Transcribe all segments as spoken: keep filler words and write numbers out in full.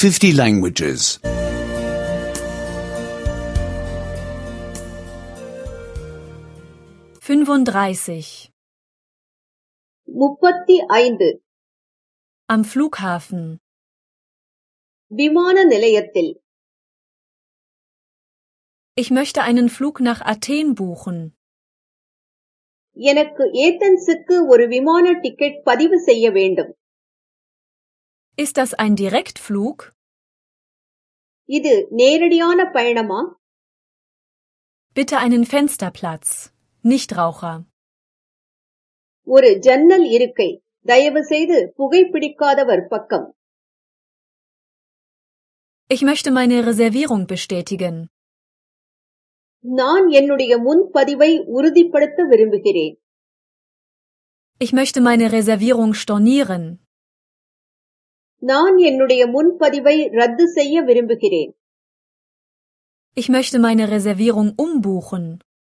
fifty languages. fünfunddreißig. முப்பத்தி ஐந்து. Am Flughafen. விமான நிலையத்தில். Ich möchte einen Flug nach Athen buchen. எனக்கு ஏதென்ஸுக்கு ஒரு விமான டிக்கெட் பதிவு செய்ய வேண்டும். Ist das ein Direktflug? இது நேரடியான பயணமா? Bitte einen Fensterplatz. Nichtraucher. ஒரு ஜன்னல் இருக்கை. தயவு செய்து புகைப்பிடிக்காதவர் பக்கம். Ich möchte meine Reservierung bestätigen. நான் என்னுடைய முன்பதிவை உறுதிப்படுத்த விரும்புகிறேன். Ich möchte meine Reservierung stornieren. நான் என்னுடைய முன்பதிவை ரத்து செய்ய விரும்புகிறேன். Ich möchte meine Reservierung umbuchen.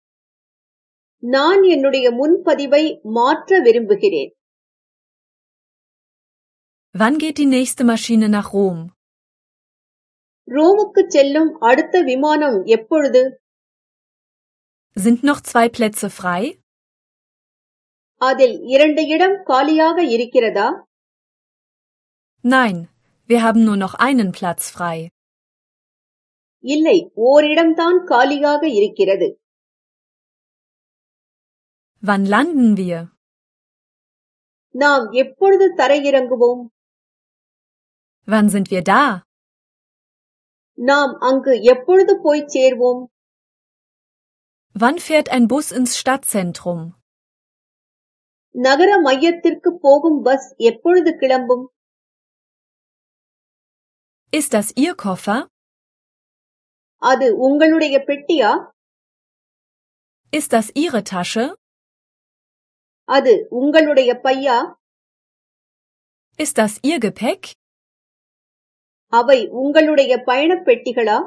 நான் என்னுடைய முன்பதிவை மாற்ற விரும்புகிறேன். Wann geht die nächste Maschine nach Rom? ரோமுக்கு செல்லும் அடுத்த விமானம் எப்பொழுது? Sind noch zwei Plätze frei? அதில் இரண்டு இடம் காலியாக இருக்கிறதா? Nein, wir haben nur noch einen Platz frei. இல்லை, ஓரிடம்தான் காலியாக இருக்கிறது. Wann landen wir? நாம் எப்பொழுது தரையிறங்குவோம்? Wann sind wir da? நாம் அங்கு எப்பொழுது போய் சேர்வோம்? Wann fährt ein Bus ins Stadtzentrum? நகர மையத்திற்கு போகும் பஸ் எப்பொழுது கிளம்பும்? Ist das Ihr Koffer? அது உங்களுடைய பெட்டியா? Ist das Ihre Tasche? அது உங்களுடைய பையா? Ist das Ihr Gepäck? அவை உங்களுடைய பயணப் பெட்டிகளா?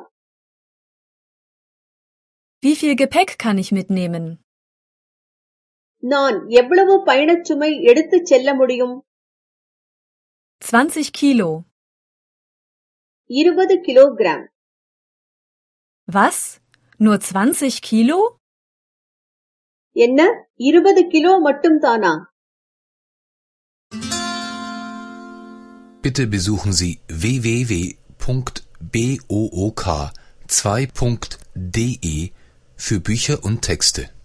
Wie viel Gepäck kann ich mitnehmen? நான் எவ்வளவு பயணச்சுமை எடுத்துச் செல்ல முடியும்? zwanzig Kilo. இருபது kilogram. Was? Nur zwanzig Kilo? என்ன, இருபது கிலோ மட்டும்தானா? Bitte besuchen Sie w w w punkt book zwei punkt de für Bücher und Texte.